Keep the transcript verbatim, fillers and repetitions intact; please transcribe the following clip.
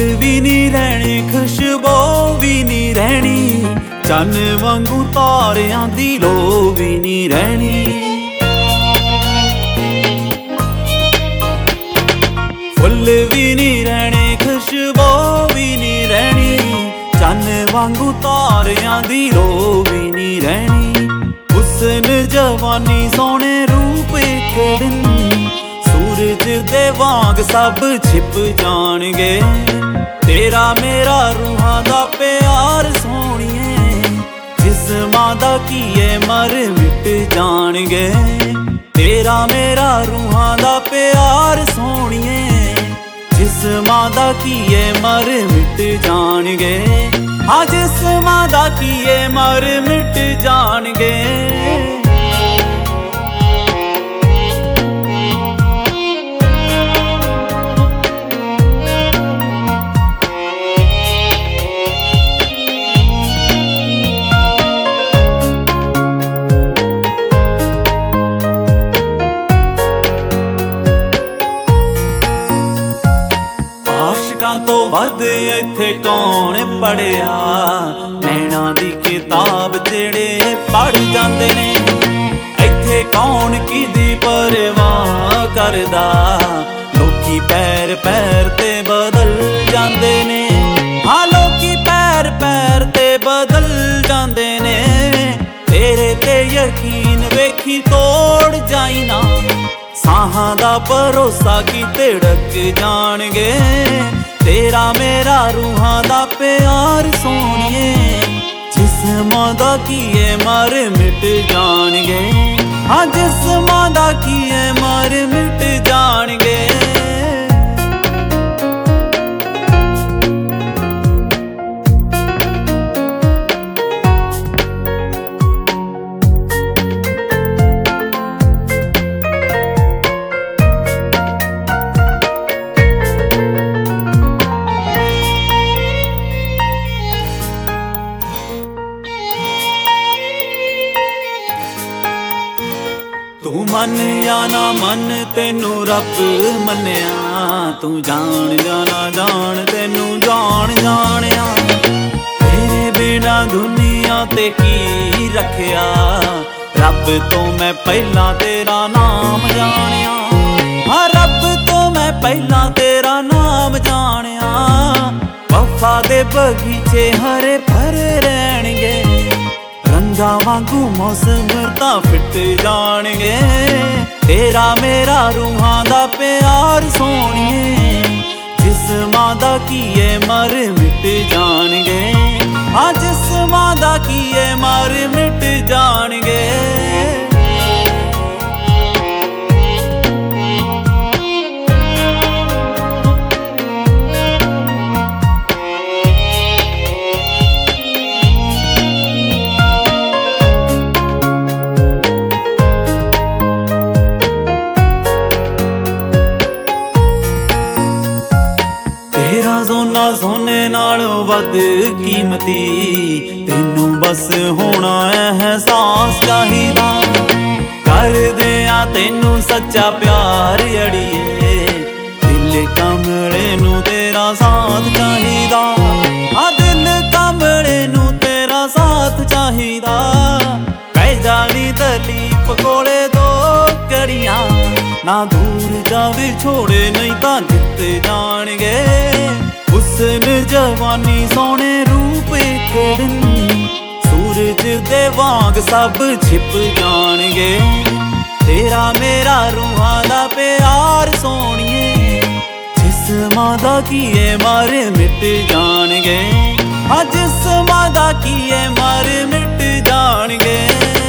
भी नहीं रहने खुशबू भी नहीं रहनी, चन वांगू तारियां दी लो भी नहीं रहनी। फुल भी नहीं रहने खुशबू भी नहीं रहनी, चन वांगू तारियां दी लो भी नहीं रहनी। हुस्न जवानी सोने रूप एक दिन सूरज दे वांग सब छिप जाणगे। तेरा मेरा रूहां दा प्यार सोहणिए, जिस्मां दा कीए मर मिट जाणगे। तेरा मेरा रूहां दा प्यार सोहणिए, जिस्मां दा कीए मर मिट जाणगे। हाँ जिस्मां दा कीए मर मिट जाणगे। तो वध इत्थे कौन पढ़िया, नैना दी किताब जेड़े पढ़ जांदे ने। इत्थे कौन किदी परवाह करदा, लोकी पैर पैर ते बदल जांदे ने। हाँ लोकी पैर पैर ते बदल जांदे ने। तेरे ते यकीन वेखी तोड़ जाई ना, साहां दा भरोसा की तिड़क जाणगे। तेरा मेरा रूहां दा प्यार सोहणिए, जिस्मां दा कीए मर मिट जाणगे। हाँ जिस्मां दा कीए मर मिट जाणगे। तू मन या ना मन तेनू रब मन्निया, तू जान या ना जान तेनू जान जानिया। तेरे बिना दुनिया ते की रखिया, रब तो मैं पहला तेरा नाम जानिया। हाँ रब तो मैं पहला तेरा नाम जानिया। वफा दे बगीचे हरे भरे रहणगे, रंगा वांगू मौसम तां फिट जाणगे। तेरा मेरा रूहां दा प्यार सोहणिए, जिस्मां दा कीए मर मिट जाणगे। हाँ जिस्मां दा कीए मर मिट जाणगे। तेरा सोना सोने नालों वध कीमती, तेनू बस होना एहसास चाहिदा। कर दिया तेनू सच्चा प्यार अड़िए, दिल कमले नू तेरा साथ चाहिदा। हाँ दिल कमले नू तेरा साथ चाहिदा। कह जानी दलीप कोले दो कड़ियां, ना दूर जावे छोड़े नहीं तां जित जाणगे। हुस्न जवानी सोने रूप एक दिन सूरज दे वांग सब छिप जाणगे। तेरा मेरा रूहां दा प्यार सोहणिए, जिस्मां दा कीए मर मिट जाणगे। हाँ जिस्मां दा कीए मर मिट जाणगे।